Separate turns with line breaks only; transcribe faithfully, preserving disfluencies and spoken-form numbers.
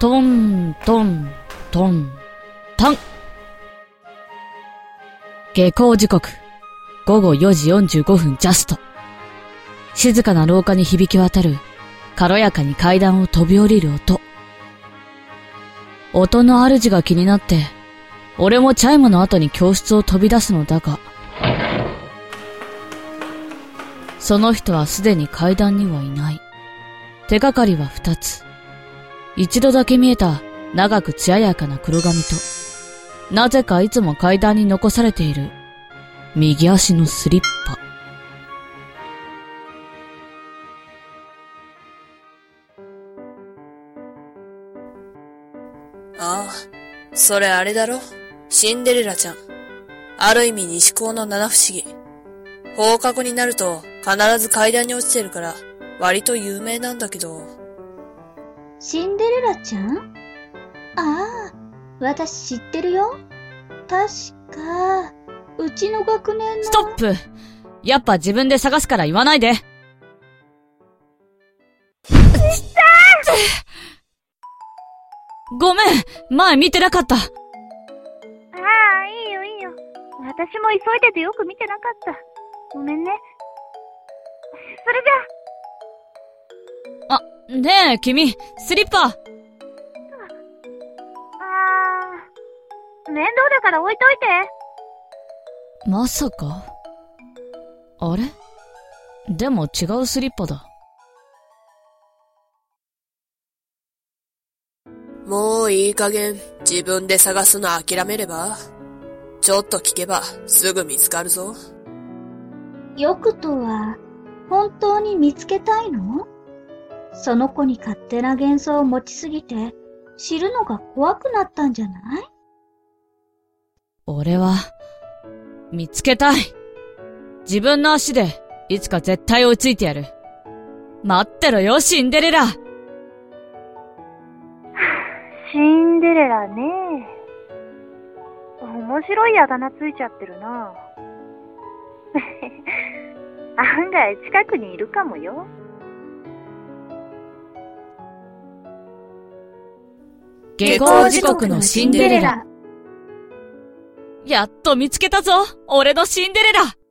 トントントントン。下校時刻、ごごよじよんじゅうごふんジャスト。静かな廊下に響き渡る、軽やかに階段を飛び降りる音。音の主が気になって、俺もチャイムの後に教室を飛び出すのだが、その人はすでに階段にはいない。手がかりは二つ。一度だけ見えた長く艶やかな黒髪と、なぜかいつも階段に残されている右足のスリッパ。
ああ、それあれだろ？シンデレラちゃん。ある意味西高の七不思議。放課後になると必ず階段に落ちてるから割と有名なんだけど。
シンデレラちゃん？ああ、私知ってるよ。確か、うちの学年の。
ストップ！やっぱ自分で探すから言わないで。ごめん、前見てなかった。ああ、
いいよいいよ。私も急いでてよく見てなかった。ごめんね。それじゃ。
あ、ねえ、君、スリッパ。あ
ー、面倒だから置いといて。
まさか。あれ？でも違うスリッパだ。
もういい加減自分で探すの諦めれば？ちょっと聞けばすぐ見つかるぞ。
よくとは本当に見つけたいの？その子に勝手な幻想を持ちすぎて知るのが怖くなったんじゃない？
俺は見つけたい。自分の足でいつか絶対追いついてやる。待ってろよ、シンデレラ。
シンデレラね。面白いあだ名ついちゃってるな。案外近くにいるかもよ。
下校時刻のシンデレラ。やっと見つけたぞ、俺のシンデレラ。